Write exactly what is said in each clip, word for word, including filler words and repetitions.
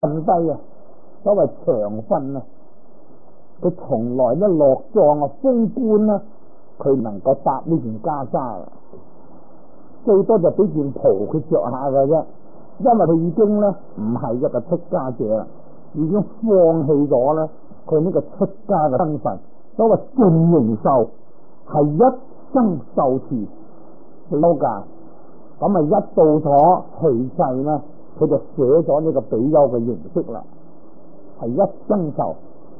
瞓低啊，所謂長瞓啊，佢從來都落葬啊，封棺啦，佢能夠搭呢件袈裟啊，最多就俾件袍佢着下嘅啫，因為佢已經咧唔係一個出家者啦，已經放棄咗咧佢呢個出家嘅身份。所謂淨形壽係一生受持修戒，咁啊一到咗去世咧，佢就寫咗呢個比丘嘅形式啦，係一生受。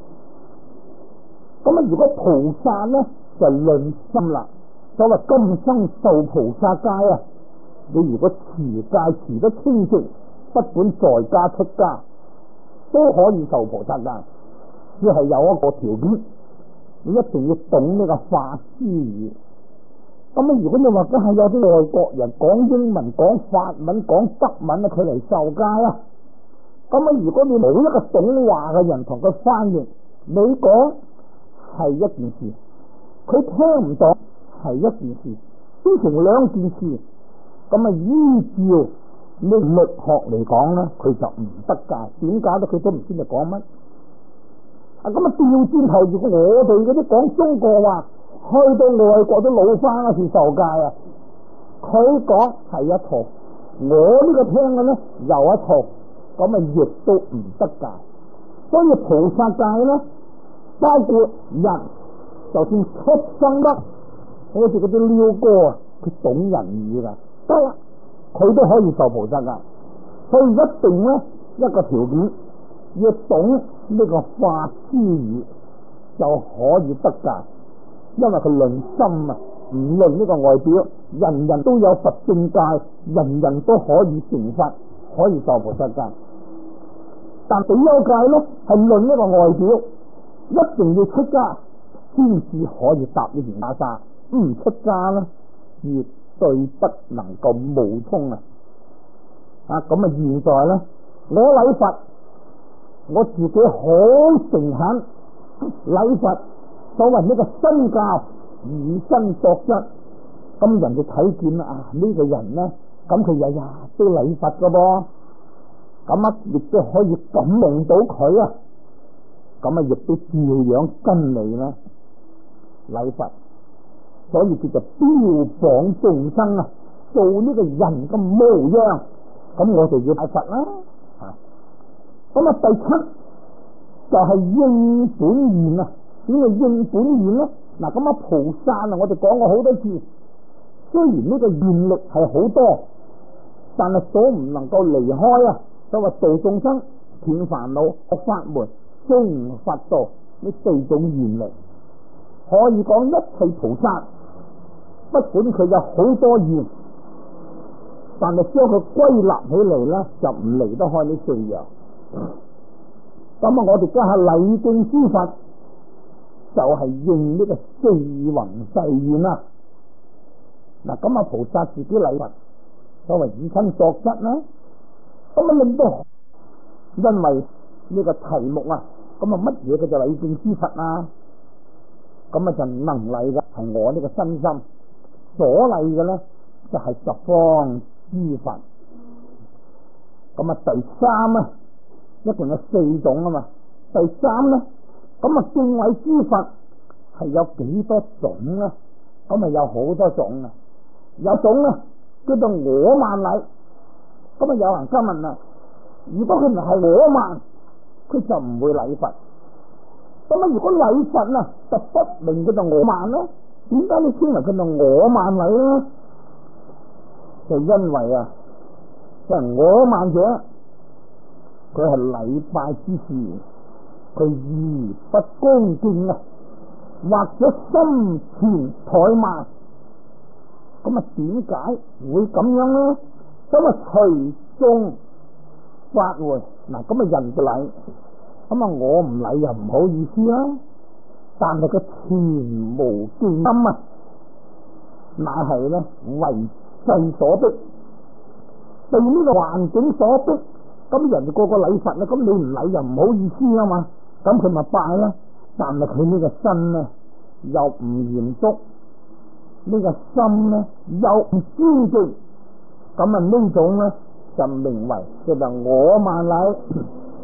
咁啊，如果菩薩咧就論心啦，所謂今生受菩薩戒啊，你如果持戒持得清晰，不管在家出家都可以受菩薩戒，只係有一個條件，你一定要懂呢個法師語。咁啊，如果你話梗係有啲外國人講英文、講法文、講德文啊，佢嚟受戒啊，咁啊，如果你冇一個懂話嘅人同佢翻譯，你講係一件事，佢聽唔到係一件事，變成兩件事，咁啊依照呢律學嚟講咧，佢就唔得戒。點解咧？佢都唔知你講乜。啊，咁啊調轉頭，如果我哋嗰啲講中國話，去到外國都老翻嗰時受戒啊，佢講係一套，我呢個聽嘅咧又一套，咁啊亦都唔得戒。所以菩薩戒咧，包括人，就算出生得好似嗰啲撩哥啊，佢懂人語噶，得啦，佢都可以受菩薩戒。所以一定咧一個條件，要懂呢個法師語就可以得戒。因為佢論心啊，唔論呢個外表，人人都有佛正戒，人人都可以成佛，可以受菩薩戒。但比丘戒咧係論呢個外表，一定要出家先至可以搭呢件袈裟，唔出家咧絕對不能夠冒充啊！啊咁啊！現在咧我禮佛，我自己好誠懇禮佛。所謂呢個身教以身作則，咁人哋睇見啦啊呢、這個人咧，咁佢日日都禮佛噶噃，咁啊亦都可以感動到佢啊，咁啊亦都照樣跟你啦禮佛，所以叫做標榜眾生啊，做呢個人嘅模樣，咁我哋要拜佛啦啊，咁啊第七就係、是、應本願啊。點解應本願咧？嗱，咁啊菩薩啊，我哋講過好多次，雖然呢個願力係好多，但係所唔能夠離開啊，就話度眾生、斷煩惱、學法門、證佛道呢四種願力，可以講一切菩薩，不管佢有好多願，但係將佢歸納起嚟咧，就唔離得開呢四樣。咁啊，我哋家下禮敬諸佛，就係應呢個四弘誓願啦。嗱，咁啊菩薩自己禮佛，所謂以身作則啦。咁啊令到，因為呢個題目啊，咁啊乜嘢叫做禮敬諸佛啊？咁啊就能禮嘅係我呢個身心，所禮嘅咧就係十方諸佛。咁啊第三啊，一共有四種啊嘛。第三咧。咁啊，敬禮諸佛係有幾多種咧？咁啊，有好多種啊。有種咧叫做我慢禮。咁啊，有人家問啦，如果佢唔係我慢，佢就唔會禮佛。咁啊，如果禮佛啊，就不明叫做我慢咯。點解你稱為叫做我慢禮咧？就因為啊，即係我慢者，佢係禮拜之事。佢意不恭敬啊，或者心存怠慢，咁啊點解會咁樣咧？咁啊隨眾法會嗱，咁啊人嘅禮，咁啊我唔禮又唔好意思啦，但係佢全無敬心啊，乃係咧為勢所逼，被呢個環境所逼，咁人哋個個禮佛啦，咁你唔禮又唔好意思啊嘛。咁佢咪拜啦，但係佢呢個身咧又唔嚴肅，呢個心咧又唔尊敬，咁啊呢種咧就名為叫做我慢禮。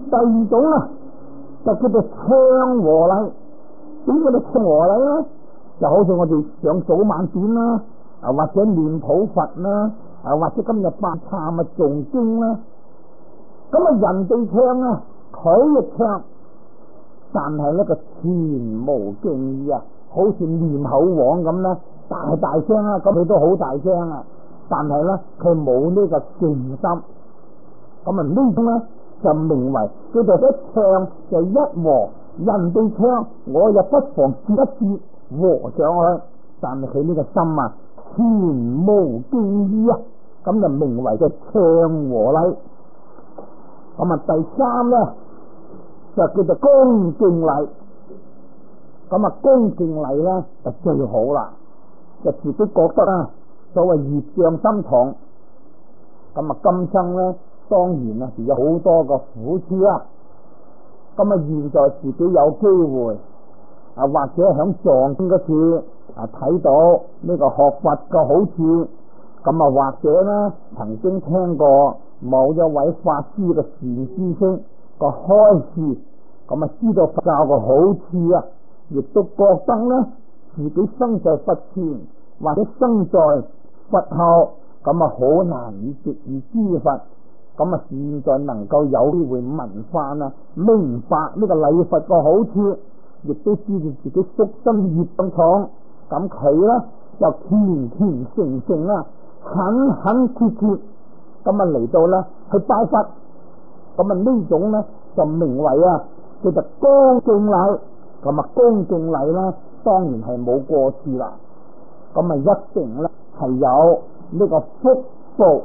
第二種啊，就叫做唱和禮。點叫做唱和禮咧？就好似我哋上早晚點啦，啊或者念普佛啦，啊或者今日八懺啊誦經啦。咁啊人哋唱啊，佢亦唱，但係呢個全無敬意啊，好似念口簧咁啦，大大聲啊，咁佢都好大聲啊，但係咧佢冇呢個敬心。咁啊呢種咧就名為叫做一唱就一和，人哋唱我又不妨接一接和上去，但係佢呢個心啊全無敬意啊，咁就名為嘅唱和禮。咁啊第三咧就叫做恭敬禮。咁啊恭敬禮咧就最好啦，就自己覺得啊所謂業障深重，咁啊今生咧當然啊有好多個苦處啊。咁啊現在自己有機會啊，或者響藏經嗰處啊睇到呢個學佛嘅好處，咁啊或者咧曾經聽過某一位法師嘅善知識個開示，咁啊知道佛教嘅好處啊，亦都覺得咧自己生在佛前或者生在佛後，咁啊好難以直遇知佛。咁啊現在能夠有機會聞法啊，明白呢個禮佛嘅好處，亦都知道自己宿身業咁重，咁佢咧就虔虔誠誠啦，懇懇切切咁啊嚟到咧去拜佛。咁啊呢種咧就名為啊叫做恭敬禮。咁啊恭敬禮啦，當然係冇過失啦。咁啊一定咧係有呢個福報。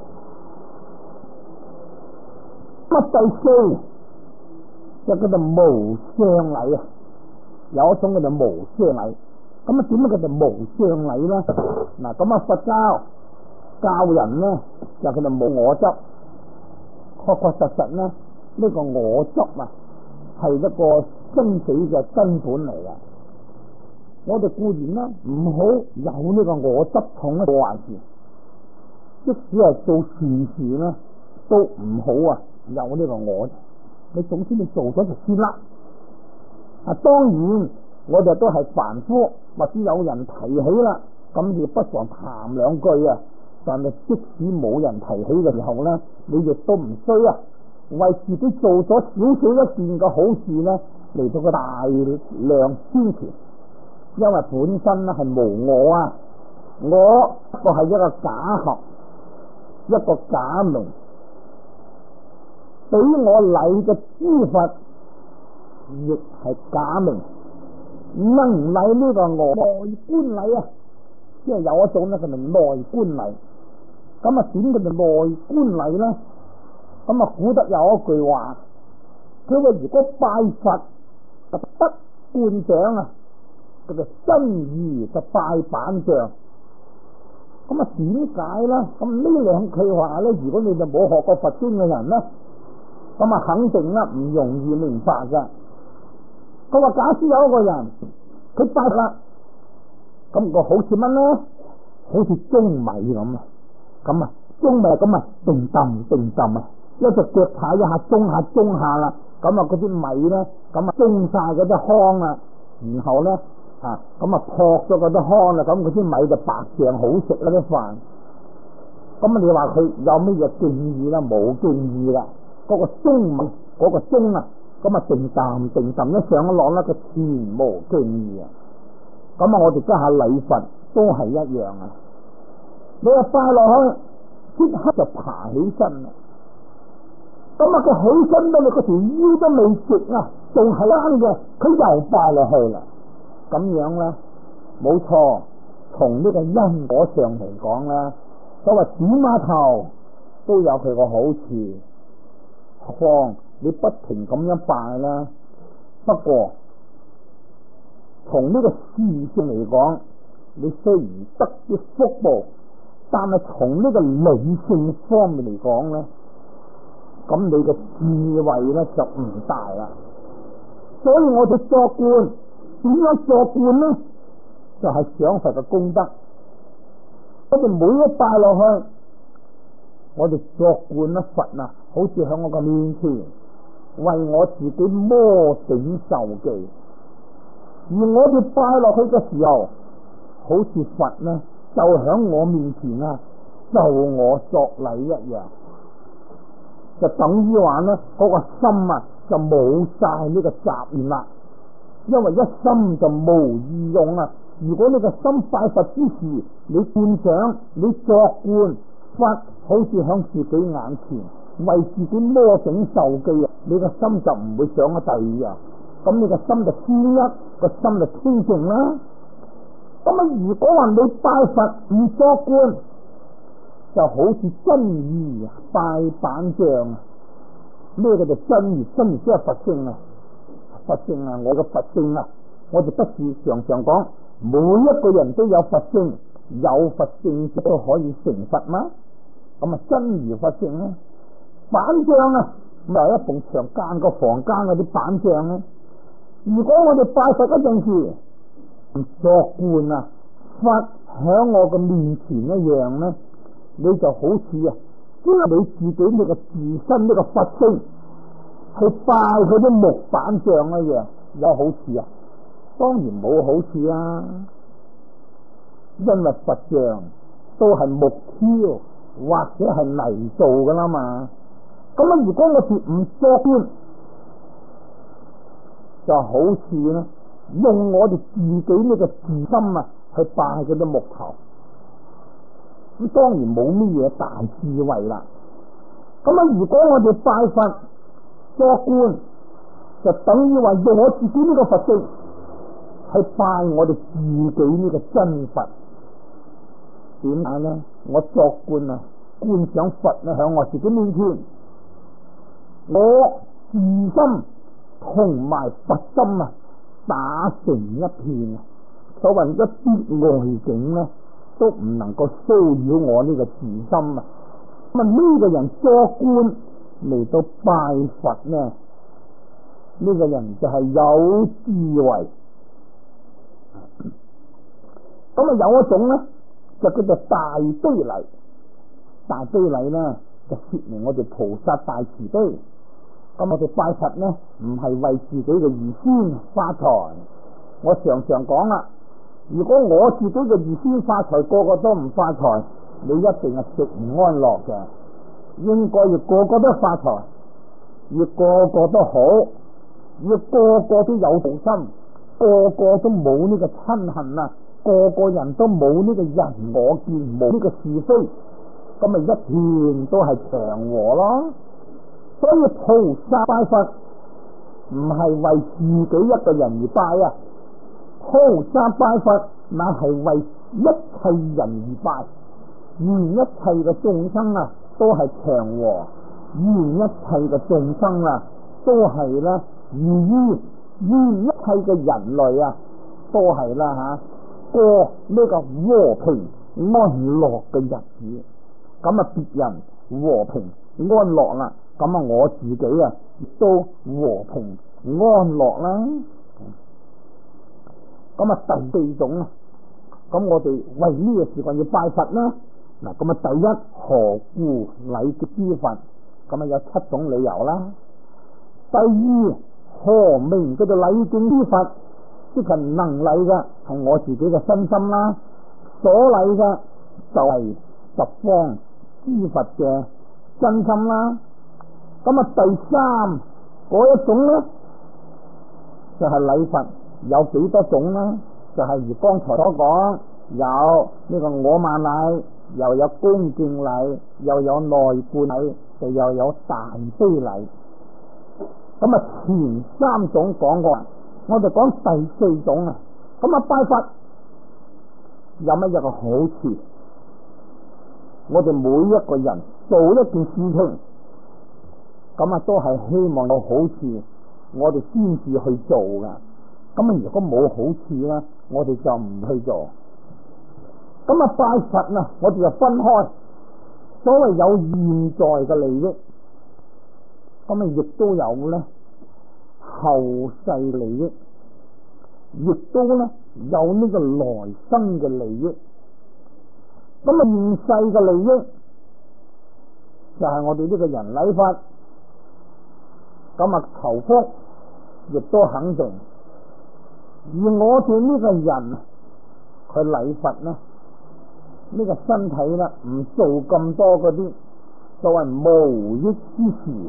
咁第四就叫做無相禮啊，有一種叫做無相禮。咁啊點樣叫做無相禮咧？嗱，咁啊佛教教人咧就叫做冇我執，確確實實咧呢個我執啊係一個生死嘅根本嚟嘅。我哋固然啦唔好有呢個我執重嘅壞事，即使係做善事咧都唔好啊有呢個我。你總之你做咗就算啦。啊，當然我哋都係凡夫，或者有人提起啦，咁亦不妨談兩句啊。但係即使冇人提起嘅時候咧，你亦都唔需啊為自己做咗少少一件嘅好事咧嚟到個大量宣傳，因為本身咧係無我啊，我不過係一個假合，一個假名，俾我禮嘅諸佛亦係假名，能唔禮呢個我內觀禮啊？即係有一種咧，佢咪內觀禮。咁啊，點叫做內觀禮咧？咁啊，古德有一句話，佢話如果拜佛就不觀掌啊，叫做真如就拜板像。咁啊，點解咧？咁呢兩句話咧，如果你就冇學過佛經嘅人咧，咁啊肯定咧唔容易明白噶。佢話假使有一個人佢拜啦，咁個好似乜咧？好似舂米咁啊！咁啊，舂米咁啊，定揼定揼啊，一隻腳踩一下，舂下舂下啦，咁啊嗰啲米咧，咁啊舂晒嗰啲糠啊，然後咧啊，咁啊撲咗嗰啲糠啦，咁嗰啲米就白淨好食啦啲飯。咁啊，你話佢有咩嘢敬意啦？冇敬意啦。嗰個舂米嗰個舂啊，咁啊定揼定揼一上一落咧，佢全無敬意啊。咁啊，我哋家下禮佛都係一樣啊。你話拜落去，即刻就爬起身啦。咁啊，佢起身咧，你嗰條腰都未直啊，仲係啱嘅，佢又拜落去啦。咁樣咧，冇錯。從呢個因果上嚟講咧，所謂點下頭都有佢個好處。何況你不停咁樣拜啦。不過從呢個事性嚟講，你雖然得啲福報，但係從呢個理性方面嚟講咧，咁你嘅智慧咧就唔大啦。所以我哋作觀，點樣作觀咧？就係想佛嘅功德。我哋每一拜落去，我哋作觀一佛啊，好似喺我個面前， 為我自己摩頂受記。而我哋拜落去嘅時候，好似佛呢就響我面前啊，就我作禮一樣，就等於話呢嗰、那個心啊就冇晒呢個雜念啦。因為一心就無二用啊！如果你個心拜佛之時，你觀想你作觀佛好似響自己眼前，為自己摩頂受記啊，你個心就唔會想咗第二樣，咁你個心就專一，個心就清淨啦。咁啊，如果話你拜佛唔作觀，就好似真如拜板像啊！咩叫做真如？真如即係佛性啊！佛性啊，我嘅佛性啊，我哋不是常常講，每一個人都有佛性，有佛性都可以成佛嗎？咁啊，真如佛性啊，板像啊，咪係一埲牆間個房間嗰啲板像啊。如果我哋拜佛嗰陣時唔作觀啊，佛響我嘅面前一樣咧，你就好似啊，將你自己呢個自身呢個佛性去拜佢啲木板像一樣，有好處啊？當然冇好處啊，因為佛像都係木雕或者係泥做噶啦嘛。咁啊，如果我哋唔作觀，就好似咧用我哋自己呢個自心啊去拜嗰啲木頭，咁當然冇乜嘢大智慧啦。咁啊，如果我哋拜佛作觀，就等於話用我自己呢個佛性去拜我哋自己呢個真佛。點解呢？我作觀啊，觀想佛咧響我自己面前，我自心同埋佛心啊打成一片啊！所謂一啲外境呢，都唔能夠騷擾我呢個自心啊！咁啊，呢個人作觀嚟到拜佛呢，呢、呢個人就係有智慧。咁啊，有一種呢，就叫做大悲禮。大悲禮呢，就說明我哋菩薩大慈悲。咁我哋拜佛呢，唔係為自己嘅兒孫發財。我常常講啦，如果我自己嘅兒孫發財，個個都唔發財，你一定係食唔安樂嘅。應該要個個都發財，要個個都好，要個個都有好心，個個都冇呢個親恨啊，個個人都冇呢個人我見，冇呢個是非，咁咪一片都係祥和咯。所以菩薩拜佛唔係為自己一個人而拜啊，菩薩拜佛乃係為一切人而拜，願一切嘅眾生啊都係祥和，願一切嘅眾生啊都係啦，願於願一切嘅人類啊都係啦吓過呢個和平安樂嘅日子。咁啊，別人和平安樂啦，咁啊我自己啊亦都和平安樂啦。咁啊，第四種啊，咁我哋為呢個時間要拜佛啦。嗱，咁啊，第一何故禮敬諸佛？咁啊有七種理由啦。第二何名叫做禮敬諸佛？即係能禮嘅係我自己嘅身心啦，所禮嘅就係十方諸佛嘅真心啦。咁啊，第三嗰一種咧，就係禮佛有幾多種啦？就係如剛才所講，有呢個我慢禮，又有恭敬禮，又有內觀禮，就又有大悲禮。咁啊，前三種講過，我哋講第四種啊。咁啊，拜佛有乜嘢個好處？我哋每一個人做一件事情，咁啊都係希望有好處，我哋先至去做噶。咁啊，如果冇好處咧，我哋就唔去做。咁啊，拜佛啊，我哋就分開，所謂有現在嘅利益，咁啊亦都有咧後世利益，亦都咧有呢個來生嘅利益。咁啊，現世嘅利益就係我哋呢個人禮佛， 咁啊求福亦都肯定。而我哋呢個人佢禮佛呢，呢、這個身體呢唔做咁多嗰啲所謂無益之事。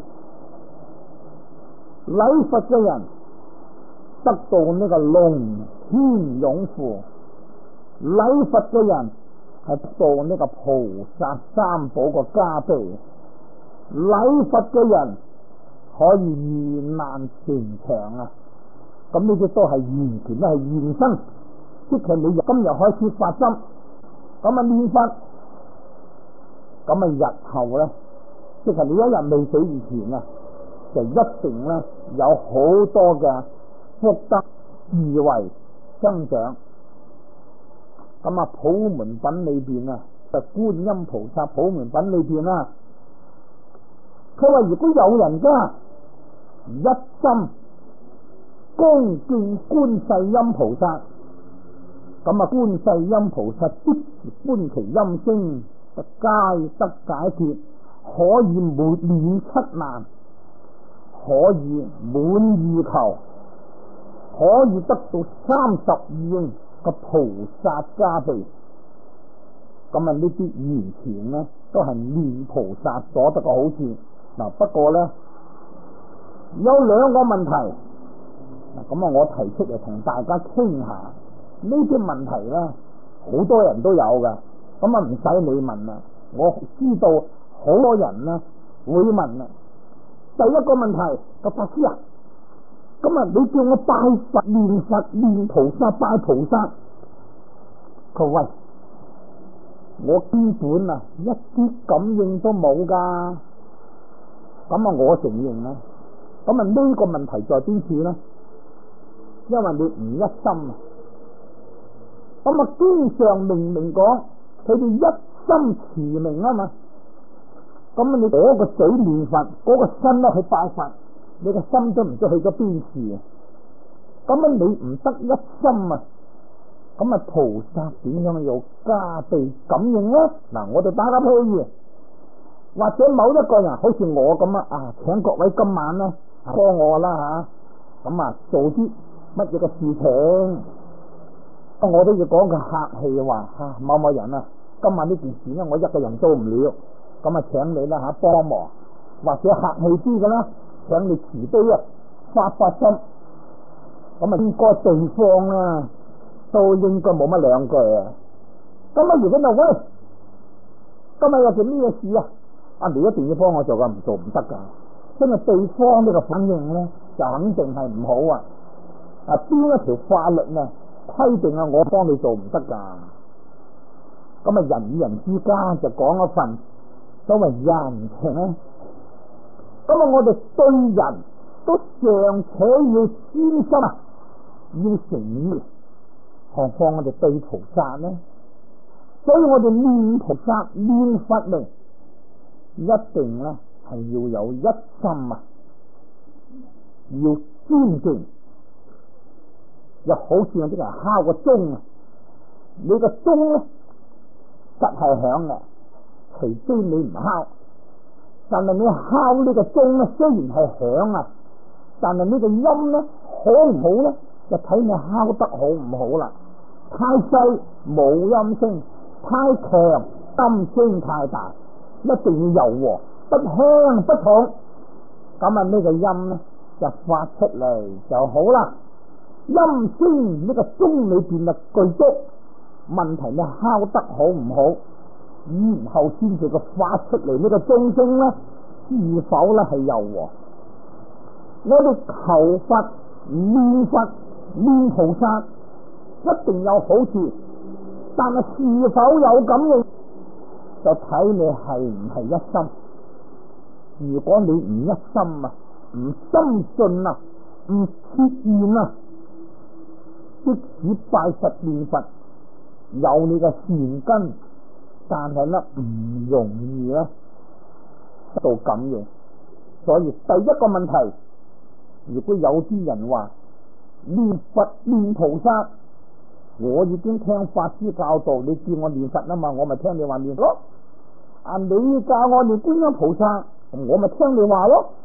禮佛嘅人得到呢個龍天擁護，禮佛嘅人係得到呢個菩薩三寶個加被，禮佛嘅人可以遇難成長啊！咁呢啲都係完全都係現身，即係你今日開始發心，咁啊念佛，咁啊日後咧，即係你一日未死以前啊，就一定咧有好多嘅福德智慧增長。咁啊普門品裏邊啊，就觀音菩薩普門品裏邊啦，佢話如果有人家一心恭敬觀世音菩薩，咁啊觀世音菩薩即時觀其音聲，就皆得解脫，可以免免七難，可以滿意求，可以得到三十二應嘅菩薩加被。咁啊呢啲完全呢都係念菩薩所得嘅好處。嗱，不過呢有兩個問題。咁啊，我提出嚟同大家傾下呢啲問題咧，好多人都有噶。咁啊，唔使你問啦，我知道好多人咧會問啦。第一個問題，個法師啊，咁啊，你叫我拜佛、念佛、念菩薩、拜菩薩，佢喂，我根本啊一啲感應都冇噶。咁啊，我承認啦。咁啊，呢個問題在邊處咧？因為你唔一心啊，咁啊經上明明講佢哋一心持名啊嘛，咁啊你嗰個嘴念佛，嗰、那個身咧去拜佛，你個心都唔知去咗邊處啊，咁啊你唔得一心啊，咁啊菩薩點樣有加被感應咧？嗱，我哋打個譬如，或者某一個人好似我咁啊，啊請各位今晚咧幫我啦吓，咁啊做啲乜嘢嘅事情，我都要講個客氣話吓，某某人啊，今晚呢件事咧，我一個人做唔了，咁啊，請你啦吓幫忙，或者客氣啲嘅啦，請你慈悲啊，發發心，咁啊，應該對方啦，都應該冇乜兩句啊。咁啊，如果就喂，今日有件咩事啊？啊，你一定要幫我做噶，唔做唔得噶。因為對方呢個反應咧，就肯定係唔好啊。啊，邊一條法律啊規定啊，我幫你做唔得噶。咁啊，人與人之間就講一份所謂人情啊。咁啊，我哋對人都尚且要專心啊，要誠意，何況我哋對菩薩呢？所以我哋念菩薩念佛嚟，一定咧係要有一心啊，要尊敬。又好似有啲人敲個鐘啊，你個鐘咧實係響嘅，除非你唔敲。但係你敲呢個鐘咧，雖然係響啊，但係呢個音咧好唔好咧，就睇你敲得好唔好啦。太細冇音聲，太強音聲太大，一定要柔和，不輕不重。咁啊，呢個音咧就發出嚟就好啦。音聲呢個鐘裏邊嘅具足，問題你敲得好唔好，然後先至個發出嚟呢個鐘聲咧，是否咧係柔和？我哋求佛、念佛、念菩薩，一定有好處，但係是否有感應，就睇你係唔係一心。如果你唔一心啊，唔深信啊，唔切願啊，即使拜佛念佛有你嘅善根，但係咧唔容易咧得到感應。所以第一個問題，如果有啲人話念佛念菩薩，我已經聽法師教導，你叫我念佛啊嘛，我咪聽你話念咯。啊，你教我念觀音菩薩，我咪聽你話咯。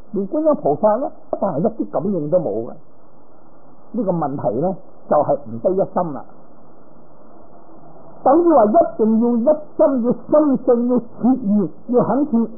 連觀音菩薩咧，但係一啲感應都冇嘅。呢個問題咧就係唔得一心啦。等於話一定要一心，要深信，要切意，要肯切。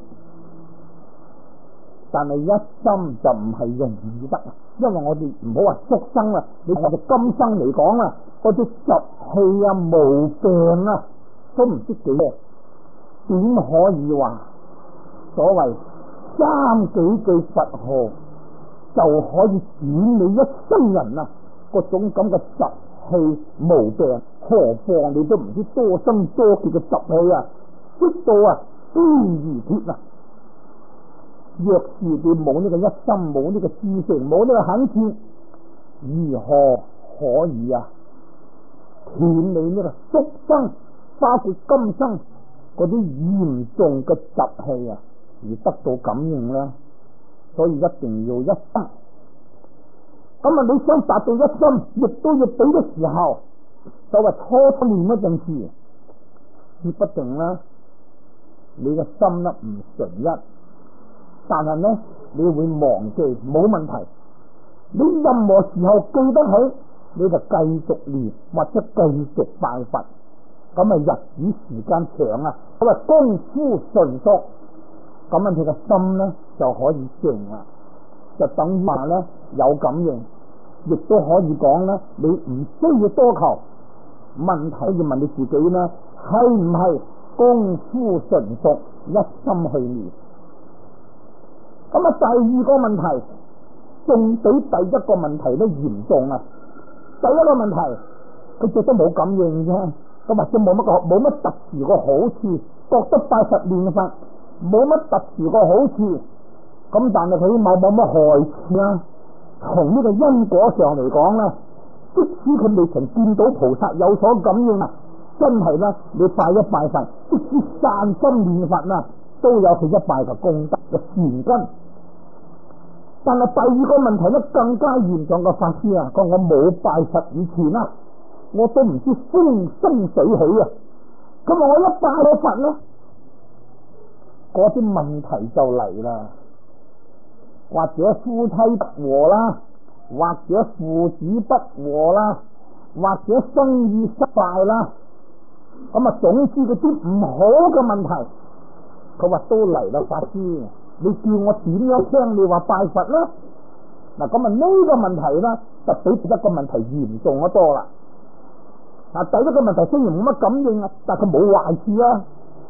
但係一心就唔係容易得，因為我哋唔好話宿生啦，你我哋今生嚟講啦，嗰啲習氣啊、毛病啊，都唔知幾多，點可以話所謂三幾句佛號就可以轉你一生人啊？嗰種咁嘅習氣毛病，何況你都唔知多生多劫嘅習氣啊，識到啊堅如鐵啊！若是你冇呢個一心，冇呢個知性，冇呢個肯切，如何可以啊斷你呢個宿生，包括今生嗰啲嚴重嘅習氣啊，而得到感應呢？所以一定要一心。咁啊，你想達到一心，亦都要俾嘅時候，就話初初練嗰陣時，說不定啦，你個心呢唔純一。但係呢，你會忘記，冇問題。你任何時候記得起，你就繼續練或者繼續拜佛。咁啊，日子時間長啊，咁啊功夫純熟，咁啊，佢個心呢就可以靜啦，就等於話呢有感應，亦都可以講呢，你唔需要多求。問題要問你自己呢，係唔係功夫純熟，一心去練？咁啊，第二個問題仲比第一個問題都嚴重啊！第一個問題佢覺得冇感應啫，咁或者冇乜個冇乜特殊個好處，覺得拜佛念佛冇乜特殊個好處，咁但係佢冇冇乜害處啊？從呢個因果上嚟講咧，即使佢未曾見到菩薩有所感應啊，真係啦，你拜一拜佛，即使散心念佛啊，都有佢一拜嘅功德嘅善根。但係第二個問題咧更加嚴重嘅，法師啊，講我冇拜佛以前啊，我都唔知風生水起啊，咁啊我一拜咗佛咧，嗰啲問題就嚟啦，或者夫妻不和啦，或者父子不和啦，或者生意失敗啦，咁啊總之嗰啲唔好嘅問題，佢話都嚟啦，法師。你叫我點樣聽你話拜佛啦？嗱，咁啊呢個問題咧就比第一個問題嚴重得多啦。嗱，第一個問題雖然冇乜感應啊，但係佢冇壞處啊。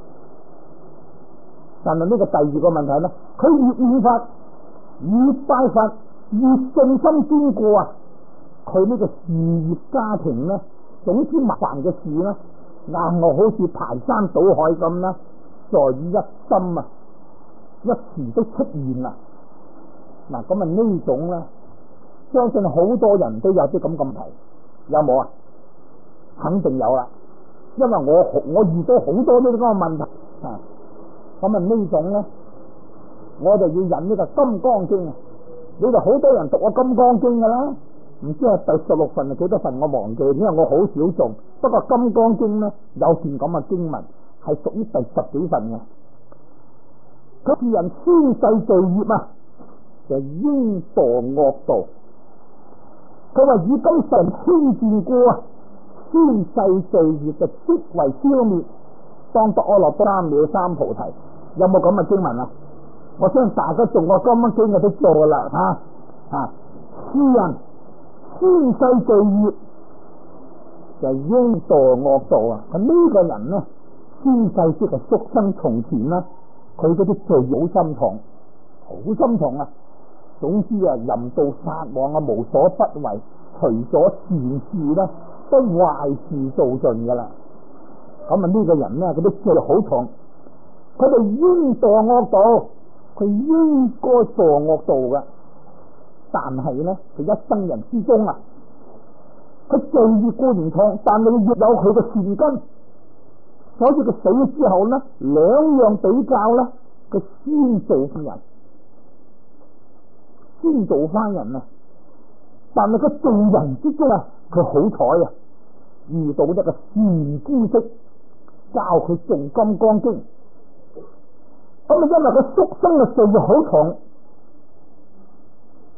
但係呢個第二個問題咧，佢越念佛，越拜佛，越信心堅固啊，佢呢個事業家庭咧，總之麻煩嘅事咧，硬我好似排山倒海咁啦，在於一心啊！一時都出現啦，嗱咁啊呢種咧，相信好多人都有啲咁咁題，有冇啊？肯定有啦，因為我我遇到好多呢啲咁嘅問題啊，咁啊呢種咧，我就要引呢個《金剛經》啊，你哋好多人讀過《金剛經》噶啦，唔知係第十六份係幾多份我忘記，因為我好少誦，不過《金剛經》咧有段咁嘅經文係屬於第十幾份嘅。佢是人先世罪業啊，就應墮惡道。佢話以今世人輕賤過啊，先世罪業就即為消滅，當得阿耨多羅三藐三菩提。有冇咁嘅經文啊？我相信大家讀過《金剛經》嘅都做啦，吓啊！是人先世罪業就應墮惡道啊！咁呢個人呢，先世即係宿生從前啦。佢嗰啲罪好心重，好心重啊！總之啊，淫盜殺妄啊，無所不為，除咗善事咧，都壞事做盡噶啦。咁啊，呢個人咧，嗰啲罪好重，佢哋應墮惡道，佢應該墮惡道噶。但係咧，佢一生人之中啊，佢罪孽固然重，但係亦有佢嘅善根。所以佢死咗之後咧，兩樣比較咧，佢先做翻人，先做翻人啊！但係佢做人之中啊，佢好彩啊，遇到一個善知識教佢誦金剛經。咁啊，因為佢宿生嘅罪好重，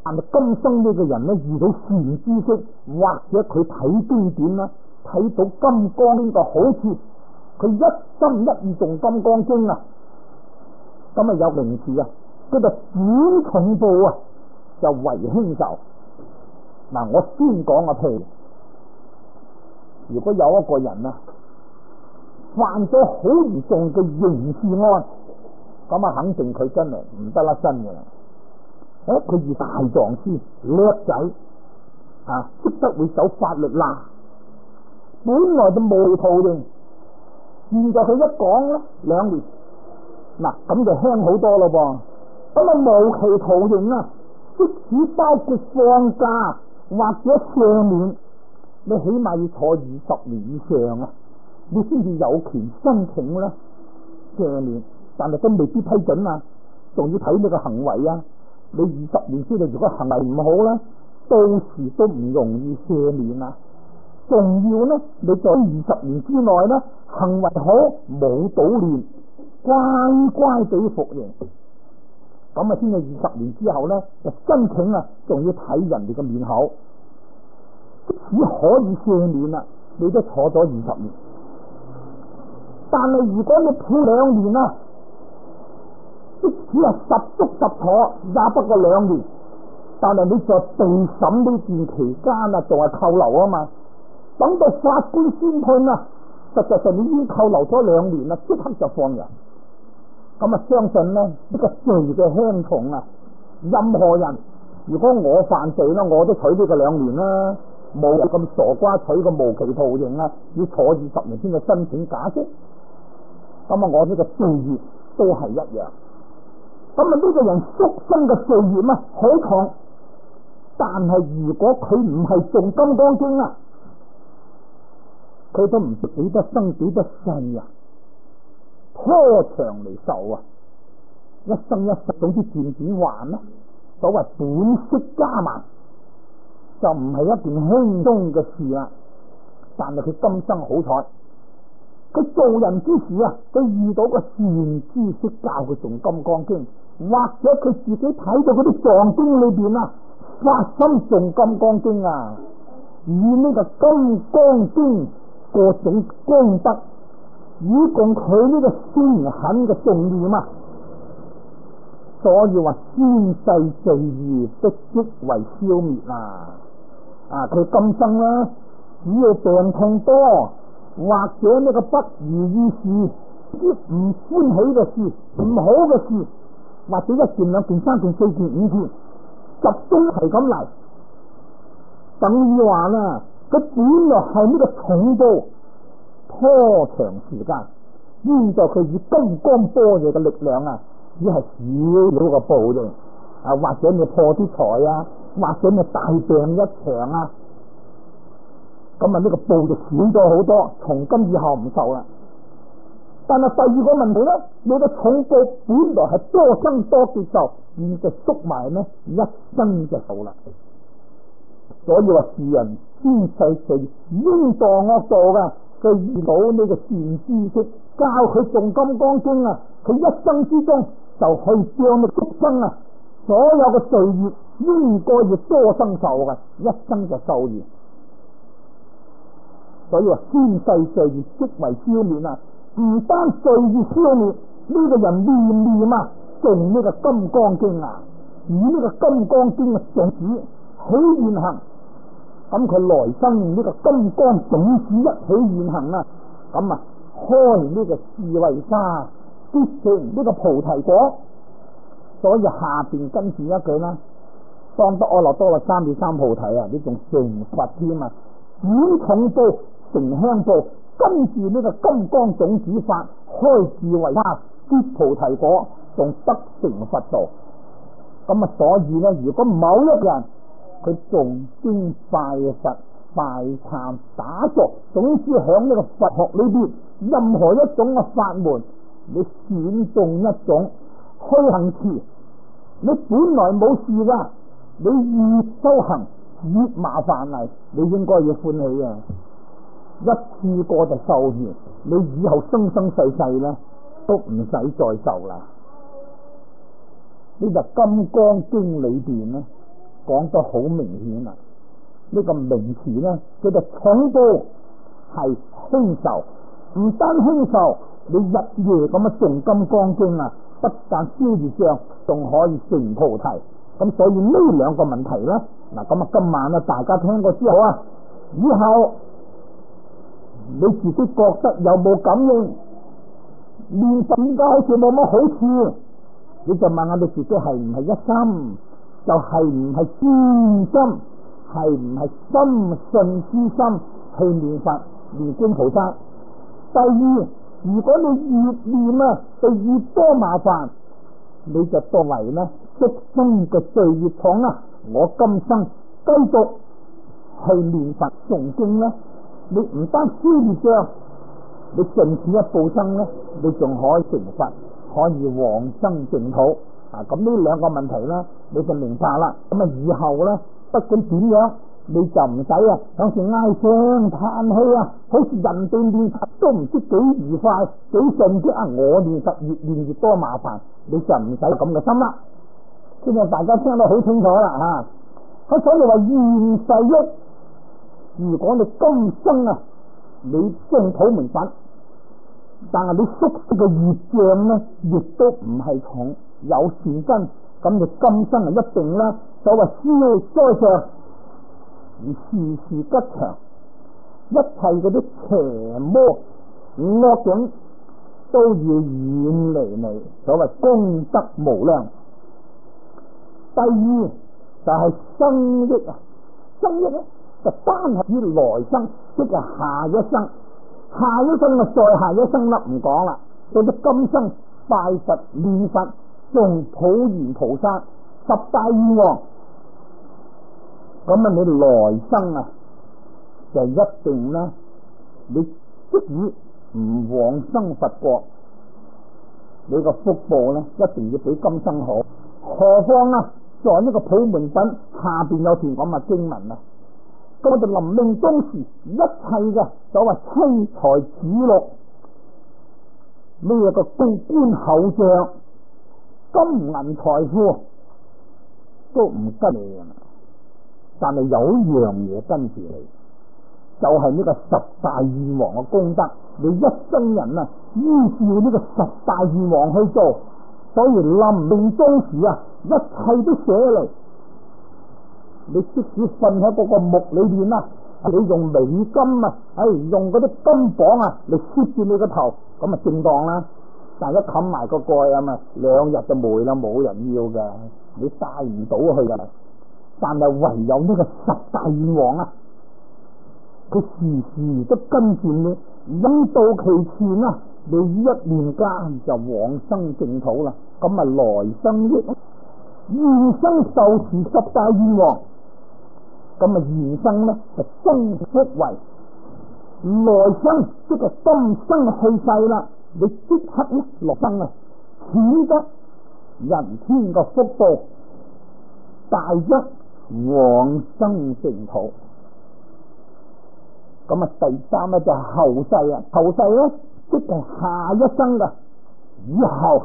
但係今生呢個人咧遇到善知識，或者佢睇經典啦，睇到金剛經嘅好處，佢一心一意誦金剛經啊，咁啊有名詞啊，叫做轉重報啊，就為輕受。嗱，我先講個譬如，如果有一個人啊犯咗好嚴重嘅刑事案，咁啊肯定佢真係唔得甩身嘅啦。誒，佢遇大狀師叻仔啊，識得會守法律啦，本來就無途刑，現在佢一講咧兩年，嗱咁就輕好多咯噃。咁啊無期徒刑啊，即使包括放假或者赦免，你起碼要坐二十年以上啊，你先至有權申請咧赦免，但係都未必批准啊，仲要睇你個行為啊。你二十年之內如果行為唔好咧，到時都唔容易赦免啊。仲要咧，你在二十年之內咧行為好，冇搗亂，乖乖地服刑，咁啊先至二十年之後咧就申請啊，仲要睇人哋嘅面口，即使可以赦免啦，你都坐咗二十年。但係如果你判兩年啊，即使係十足十坐，也不過兩年。但係你在被審呢段期間啊，仲係扣留啊嘛。等到法官宣判啊，實際上你已經扣留咗兩年啦，即刻就放人。咁啊，相信咧呢、這個罪嘅輕重啊，任何人如果我犯罪啦，我都取呢個兩年啦，冇咁傻瓜取個無期徒刑啊，要坐二十年先去申請假釋。咁啊，我呢個罪業都係一樣。咁啊，呢個人宿生嘅罪業啊好重，但係如果佢唔係誦金剛經啊，佢都唔幾得生幾得世啊，拖長嚟受啊，一生一世總之漸漸還啦。所謂本息加慢，就唔係一件輕鬆嘅事啦。但係佢今生好彩，佢做人之時啊，佢遇到個善知識教佢誦金剛經，或者佢自己睇到嗰啲藏經裏邊啊，發心誦金剛經啊，以呢個金剛經各種功德，以共佢呢個先狠嘅重念啊，所以話先世罪業都即為消滅啊！啊，佢今生咧，只要病痛多，或者呢個不如意事，啲唔歡喜嘅事，唔好嘅事，或者一件兩件三件四件五件，集中係咁嚟，等於話啦，佢本來係呢個重報，拖長時間，現在佢以金剛般若嘅力量啊，只係少少個報啫，啊或者你破啲財啊，或者你大病一場啊，咁啊呢個報就少咗好多，從今以後唔受啦。但係第二個問題咧，你個重報本來係多生多劫受，現在縮埋呢一生就受啦。所以話世人先世罪應墮惡道噶，佢遇到呢個善知識教佢誦金剛經啊，佢一生之中就可以將呢個畜生啊所有嘅罪業應該要多生受嘅，一生就受完。所以話先世罪業即為消滅啊！唔單罪業消滅，呢、這個人念念啊誦呢個金剛經啊，以呢個金剛經嘅種子起現行，咁佢來生呢個金剛種子一起現行啊，咁啊開呢個智慧沙，必成呢個菩提果。所以下邊跟住一句啦，當得阿耨多羅三藐三菩提啊，你仲成佛添啊，轉重報成輕報。跟住呢個金剛種子法開智慧沙，必菩提果，仲得成佛道。咁啊，所以咧，如果某一個人佢誦經拜佛、拜懺、打坐，總之響呢個佛學裏邊任何一種嘅法門，你選中一種虛行持，你本來冇事噶，你越修行越麻煩嚟，你應該要歡喜啊！一次過就受完，你以後生生世世咧都唔使再受啦。呢就金剛經裏邊咧講得好明顯啦。呢、這個名詞咧叫做重報，係輕受，唔單輕受，你日夜咁啊誦金剛經啊，不但消業障，仲可以成菩提。咁所以呢兩個問題咧，嗱咁啊今晚咧大家聽過之後啊，以後你自己覺得有冇感應？念佛點解好似冇乜好處？你就問下你自己係唔係一心，就係唔係專心，係唔係深信之心去念佛念觀菩薩？第二，如果你越念啊，就越多麻煩，你就作為呢宿生嘅罪業重啊！我今生繼續去念佛誦經呢，你唔單消業障，你盡此一報生呢，你仲可以成佛，可以往生淨土啊！咁呢兩個問題呢，你就明白啦。咁啊，以後呢，不管點樣，你就唔使啊，有時唉聲嘆氣啊，好似人哋念佛都唔知幾愉快幾順啲啊！我念佛越念越多麻煩，你就唔使咁嘅心啦。現在大家聽得好清楚啦吓，所以話現世益，如果你今生啊，你證土明佛，但係你宿世嘅業障呢，亦都唔係重，有善根，咁你今生啊一定呢，所謂消災上而事事吉祥，一切嗰啲邪魔惡境都要遠離你，所謂功德無量。第二就係、是、生益啊，生益咧就單係於來生，即係下一生，下一生啊再下一生啦，唔講啦，到咗今生拜佛念佛誦普賢菩薩十大願王，咁啊你來生啊就一定啦，你即使唔往生佛國，你個福報咧一定要比今生好，何況啊在呢個普門品下邊有段咁嘅經文啊，咁我哋臨命終時，一切嘅所謂妻財子祿，咩個高官厚將、金銀財富都唔跟你噶啦，但係有一樣嘢跟住你，就係、是、呢個十大願王嘅功德。你一生人啊，依照呢個十大願王去做，所以臨命終時啊，一切都寫嚟。你即使瞓喺嗰個木裏邊啊，你用美金啊，唉、哎，用嗰啲金榜啊嚟攝住你個頭，咁啊正當啦。但係一冚埋個蓋啊嘛，兩日就霉啦，冇人要噶，你帶唔到去噶。但係唯有呢個十大願王啊，佢時時都跟住你，引導其前啊，你一念間就往生淨土啦。咁啊來生益，現生受持十大願王，咁啊現生咧就增福為，來生即係今生去世啦，你即刻咧落生啊，顯得人天個福報，大則往生淨土。咁啊第三咧就係後世啊，後世咧即係下一生噶，以後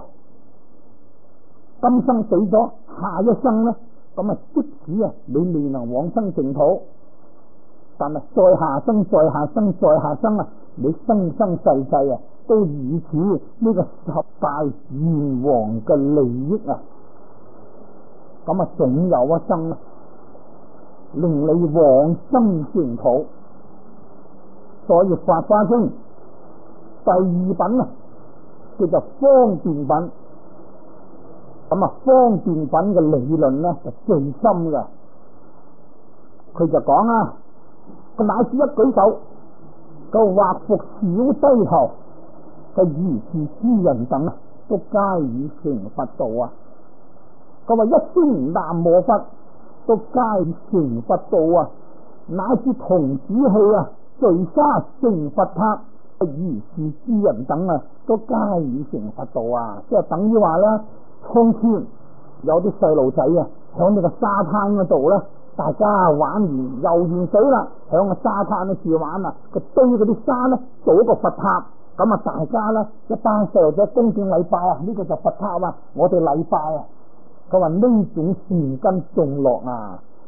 今生死咗，下一生咧，咁啊即使啊你未能往生淨土，但係再下生、再下生、再下生啊，你生生世世啊都以此呢個十大願王嘅利益啊，咁啊總有一生令你往生淨土。所以法華經第二品啊叫做方便品，咁啊方便品嘅理論咧就最深嘅。佢就講啊，佢乃至一舉手，佢畫伏小低頭，佢如是之人等啊，都皆已成佛道啊。佢話一聲南無佛，都皆已成佛道啊。乃至童子去啊，聚沙成佛塔，如是之人等啊，都皆已成佛道啊！即係等於話咧，從前有啲細路仔啊，響呢個沙灘嗰度咧，大家玩完游完水啦，響個沙灘嗰處玩啊，佢堆嗰啲沙咧做一個佛塔，咁啊大家咧一班細路仔恭敬禮拜啊，呢、這個就佛塔啊，我哋禮拜啊。佢話呢種善根種落啊，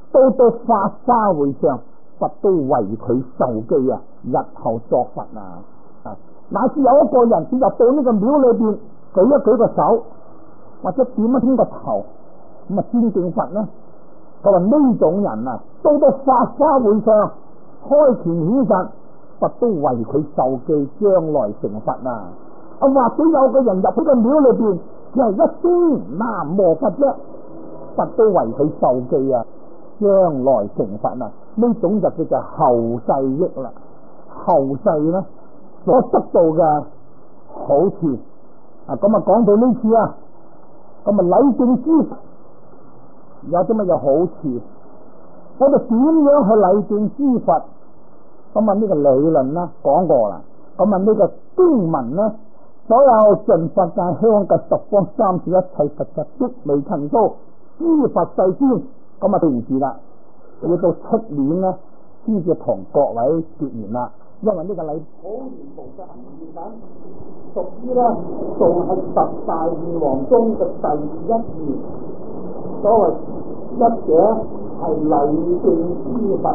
都到法華會上，佛都為佢受記啊，日後作佛啊！啊，乃至有一個人佢入到呢個廟裏邊，舉一舉個手，或者點一點個頭，咁啊尊敬佛呢？佢話呢種人啊，到到法華會上開權顯實，佛都為佢受記，將來成佛啊！啊，或者有個人入去個廟裏邊，只係一聲南無佛啫，佛都為佢受記啊，將來成佛啊！呢種就叫做後世益啦，後世呢所得到嘅好處啊！咁啊講到呢次啊，咁啊禮敬諸佛有啲乜嘢好處？我哋點樣去禮敬諸佛？咁啊呢個理論啦講過啦，咁啊呢個經文呢，所有盡佛界香嘅十方三世一切佛佛的微塵數諸佛世尊，咁啊對唔住啦，要到出年呢先至同各位結緣啦，因為呢個禮普賢菩薩行願品屬於呢仲係十大願王中嘅第一願，所謂一者係禮敬諸佛。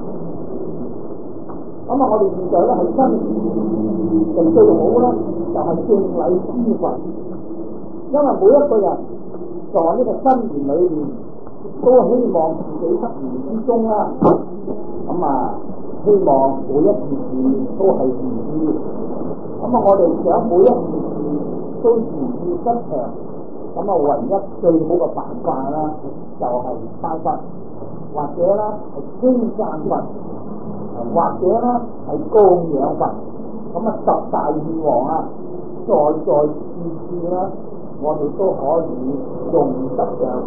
咁啊，我哋現在咧係新年，就最好咧就係敬禮諸佛，因為每一個人在呢個新年裏面都希望自己得年之中啦，咁啊希望每一件事都係如意，咁啊我哋想每一件事都如意吉祥，咁啊唯一最好嘅辦法啦，就係拜佛，或者咧係稱讚佛。或者咧係供養佛，咁啊十大願王啊，在在次次咧，我哋都可以用得上。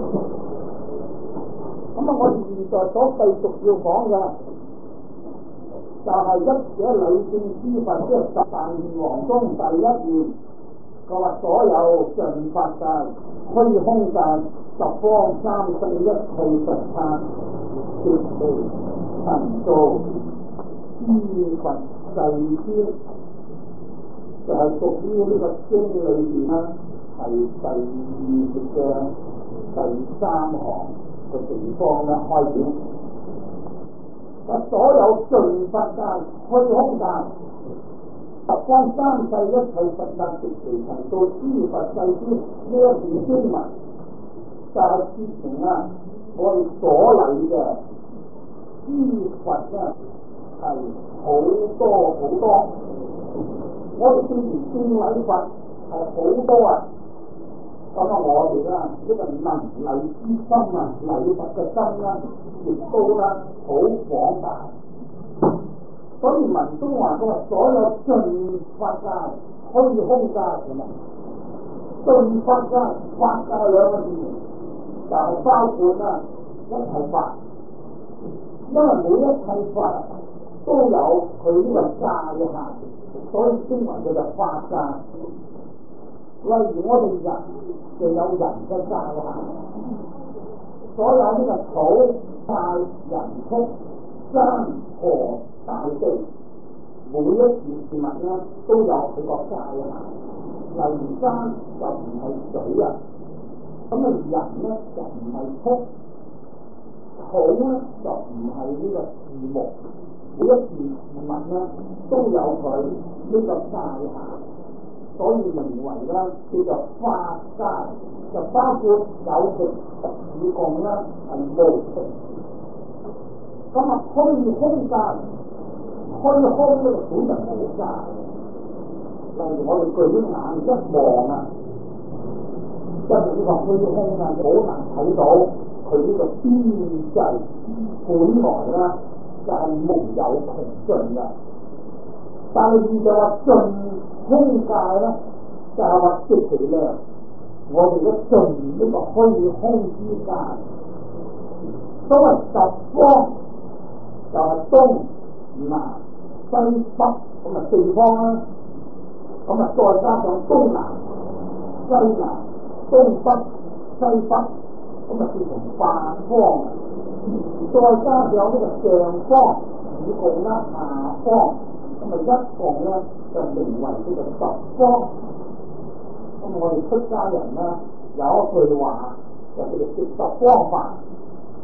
咁啊，我哋現在所繼續要講嘅，就係、是、一者禮敬諸佛，即係十大願王中第一願。佢話所有盡法界、虛空界、十方三世一切佛剎、絕地神造。諸佛世尊就係屬於呢個經裏邊啦，係第二嘅第三行嘅地方咧開展。啊，所有盡法界、虛空界、十方三世一切佛剎、絕地神造諸佛世尊呢一段經文，就係說明啊，我哋所禮嘅諸佛啊。係好多好多，我哋雖然敬禮佛係好多啊，咁啊我哋啦呢個能禮之心啊，禮佛嘅心啦，亦都啦好廣大。所以文中話佢話所有盡法界、虛空界咁啊，盡法界、法界兩個字就係包括啦一切法，因為每一切法都有佢呢個界限，所以經文叫做法界。例如我哋人就有人嘅界限，所有呢個土、大、人、畜、山、河、大地，每一件事物咧都有佢個界限。例如山就唔係水啊，咁啊人咧就唔係畜，土咧就唔係呢個樹木。每一件事物咧都有佢呢個界限，所以名為咧叫做法界，就包括有情與共啦，係無情。咁啊虛空界，虛空咧本就冇界。例如我哋舉眼一望啊，因為呢個虛空啊，好難睇到佢呢個邊際，本來啦。就係無有窮盡嘅，但係現在話盡空界咧，就係話極其量，我哋都盡呢個虛空之界。所謂十方就係東南西北咁啊四方啦，咁啊再加上東南西南東北西北，咁啊變成八方。再加上呢個上方以共啦下方，咁啊一共咧就名為呢個十方。咁我哋出家人咧有一句話就叫做食十方飯，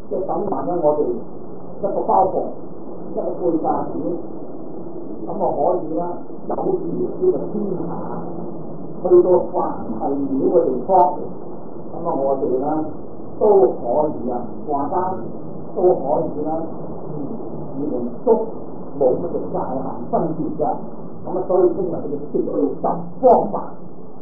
即係等埋咧，我哋一個包袱，一個背架子，咁我可以啦，有意呢個天下，去到凡係廟嘅地方，咁啊我哋咧都可以啊，話單都可以啦，與龍叔冇乜嘅界限分別㗎，咁啊所以稱為佢嘅絕對十方法。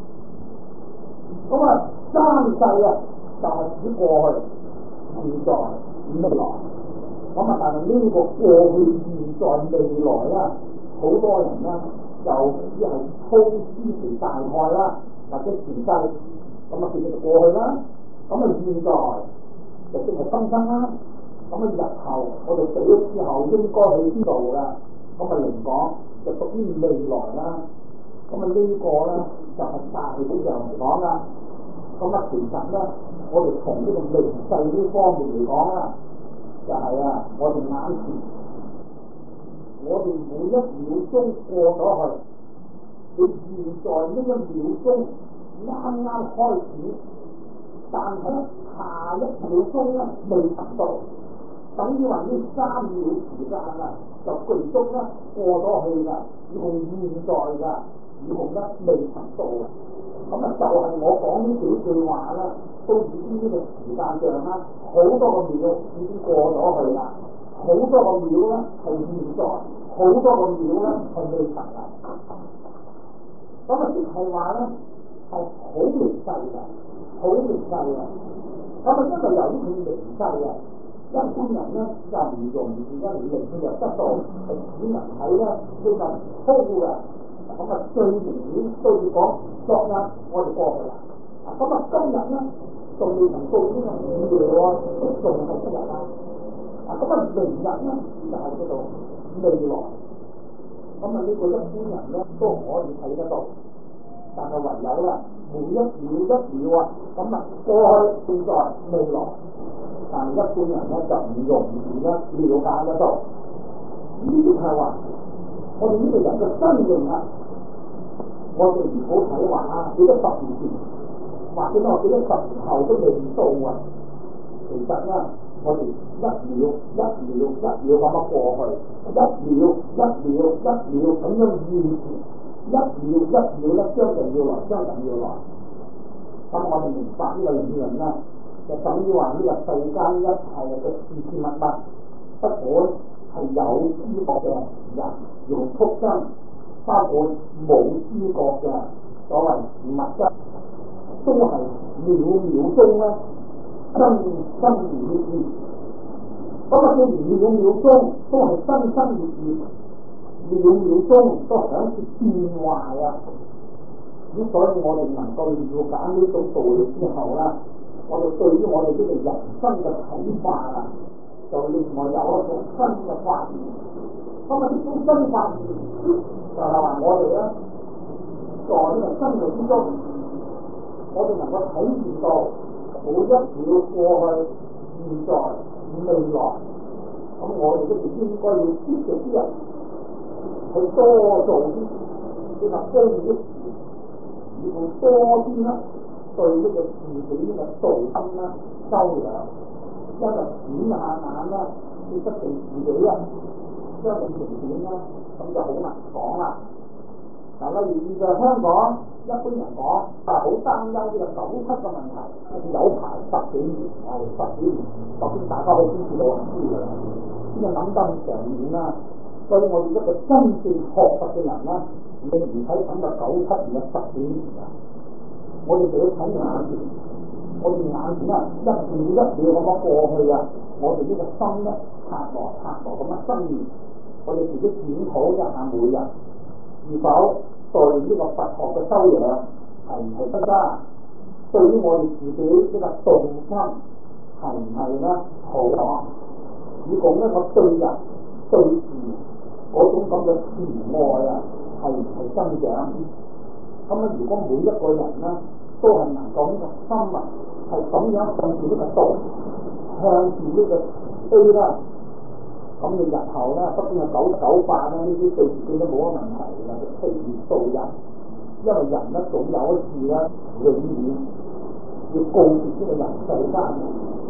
咁啊三世啊就係指過去、現在、未來。咁啊但係呢個過去、現在、未來啦，好多人咧就只係粗知其大概啦，或者前世，咁啊叫做過去啦。咁啊現在就即係今生啦。咁啊日後我哋死咗之後應該去邊度㗎？咁啊嚟講就屬於未來啦。咁啊呢個咧就係、是、大體上嚟講啦。咁啊其實咧，我哋從呢個微細呢方面嚟講啦，就係、是、啊我哋眼前，我哋每一秒鐘過咗去，你現在呢一秒鐘啱啱開始，但係下一秒鐘咧未達到，等於話呢三秒時間啊就巨足咧過咗去㗎，以共現在㗎，以共咧未達到㗎。咁啊，就係我講呢幾句話啦，都已經呢個時間上啦，好多個秒已經過咗去啦，好多個秒咧係現在，好多個秒咧係未達啊。咁啊，即係話咧係好微細㗎，好微細㗎。咁啊，因為由於佢微細啊，一般人咧就唔容易咧嚟佢就得到，係只能睇咧呢個粗㗎。咁啊，最明顯都要講昨日我哋過去啦。咁啊，今日咧仲未能到呢個午夜喎，都仲係今日啦。啊，咁啊，明日咧就係叫做未來。咁啊，呢個一般人咧都可以睇得到，但係唯有啦，每一秒一秒啊，咁啊過去、現在、未來，但係一般人咧就唔容易咧了解得到。呢啲係話我哋呢個人嘅身形啊。我哋唔好睇話啊，幾多十年前，或者我幾多十年後都未到啊。其實咧，我哋一秒一秒一秒咁樣過去，一秒一秒一秒咁樣現前，一秒一秒咧將人要來，將人要來。咁我哋明白呢個理論啦，就等於話呢個世間一切嘅事事物物，不管係有知覺嘅人用畜生。包括冇知覺嘅所謂物質，都係秒秒鐘咧生生滅滅。咁啊，既然秒秒鐘都係生生滅滅，秒秒鐘都係響住變壞啊！咁所以我哋能夠了解呢種道理之後啦，我哋對於我哋呢個人生嘅睇法啊，就另外有一種新嘅發現。咁啊，呢種新發現就係話我哋咧，在呢個生活之中，我哋能夠體驗到每一秒過去、現在、未來，咁我哋都應該要積極啲人去多做啲呢個公益事，以後多啲啦對呢個自己呢個道心啦修養，因為轉下眼啦，要得定自己啊，將來明顯啦。咁就好難講啦。嗱，例如就香港一般人講，啊好擔憂呢個九七嘅問題，有排十幾年，係十幾年，當然大家好清楚我知嘅啦，呢個諗得咁長遠啦。所以我哋一個真正學佛嘅人啦，你唔睇等到九七年嘅十幾年啊，我哋就要睇眼前，我哋眼前啊一秒一秒咁樣過去啊，我哋呢個心咧拆落拆落咁樣生滅。我哋自己檢討一下每日是否對呢個佛學嘅修養係唔係得啦？對於我哋自己呢個道心係唔係咧好啊？以講咧我對人對事嗰種咁嘅慈愛啊，係唔係增長？咁啊，如果每一個人咧都係能夠呢個心啊係咁樣向住呢個道，向住呢個 A 啦。咁你日後咧，不管係九九八啦，呢啲對自己都冇乜問題嘅，就隨緣度人。因為人咧總有一次咧，永遠要告別呢個人世間。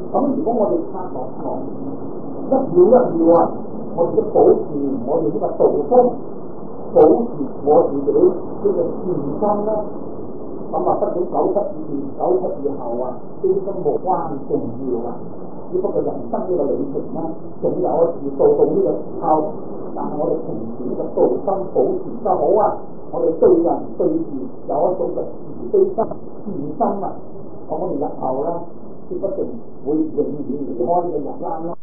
咁如果我哋擦落落一秒一秒啊，我哋都保持我哋呢個道風，保持我自己呢個善心啦。咁啊，不管九七以前、九七以後啊，呢啲都無關重要啊。只不過人生呢個旅程啦，總有一次到到呢個時候，但係我哋平時呢個道心保持得好啊，我哋對人對事有一種嘅慈悲心、善心啊，咁我哋日後啦，必不定會永遠離開呢個人間咯。